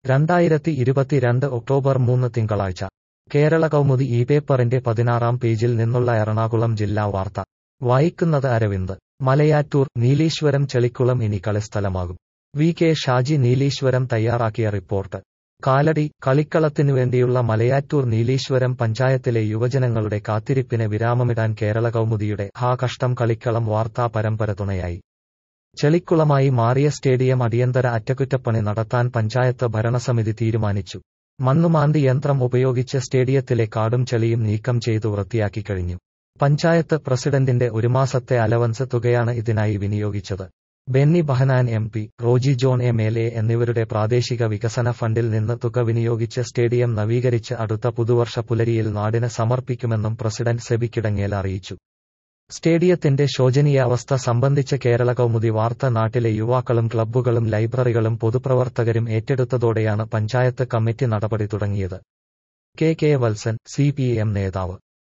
2022 October 3 തിങ്കളാഴ്ച കേരള കൗമുദി ഈ പേപ്പറിന്റെ 16-ാം പേജിൽ നിന്നുള്ള എറണാകുളം ജില്ലാ വാർത്ത വായിക്കുന്നത് അരവിന്ദ്. മലയാറ്റൂർ നീലീശ്വരം ചെളിക്കുളം ഇനി കളിസ്ഥലമാകും. വി കെ ഷാജി നീലീശ്വരം തയ്യാറാക്കിയ റിപ്പോർട്ട്. കാലടി കളിക്കളത്തിനുവേണ്ടിയുള്ള മലയാറ്റൂർ നീലീശ്വരം പഞ്ചായത്തിലെ യുവജനങ്ങളുടെ കാത്തിരിപ്പിന് വിരാമമിടാൻ കേരള കൗമുദിയുടെ ഹാ കഷ്ടം കളിക്കളം വാർത്താ പരമ്പര തുണയായി. ചെളിക്കുളമായി മാറിയ സ്റ്റേഡിയം അടിയന്തര അറ്റകുറ്റപ്പണി നടത്താൻ പഞ്ചായത്ത് ഭരണസമിതി തീരുമാനിച്ചു. മണ്ണുമാന്തി യന്ത്രം ഉപയോഗിച്ച് സ്റ്റേഡിയത്തിലെ കാടും ചെളിയും നീക്കം ചെയ്തു വൃത്തിയാക്കി കഴിഞ്ഞു. പഞ്ചായത്ത് പ്രസിഡന്റിന്റെ ഒരു മാസത്തെ അലവൻസ് തുകയാണ് ഇതിനായി വിനിയോഗിച്ചത്. ബെന്നി ബഹനാൻ MP, റോജി ജോൺ MLA എന്നിവരുടെ പ്രാദേശിക വികസന ഫണ്ടിൽ നിന്ന് തുക വിനിയോഗിച്ച് സ്റ്റേഡിയം നവീകരിച്ച് അടുത്ത പുതുവർഷ പുലരിയിൽ നാടിന് സമർപ്പിക്കുമെന്നും പ്രസിഡന്റ് സെബി കിടങ്ങേൽ അറിയിച്ചു. സ്റ്റേഡിയത്തിന്റെ ശോചനീയാവസ്ഥ സംബന്ധിച്ച് കേരള കൗമുദി വാർത്ത നാട്ടിലെ യുവാക്കളും ക്ലബ്ബുകളും ലൈബ്രറികളും പൊതുപ്രവർത്തകരും ഏറ്റെടുത്തതോടെയാണ് പഞ്ചായത്ത് കമ്മിറ്റി നടപടി തുടങ്ങിയത്. കെ വത്സൻ, CPM നേതാവ്.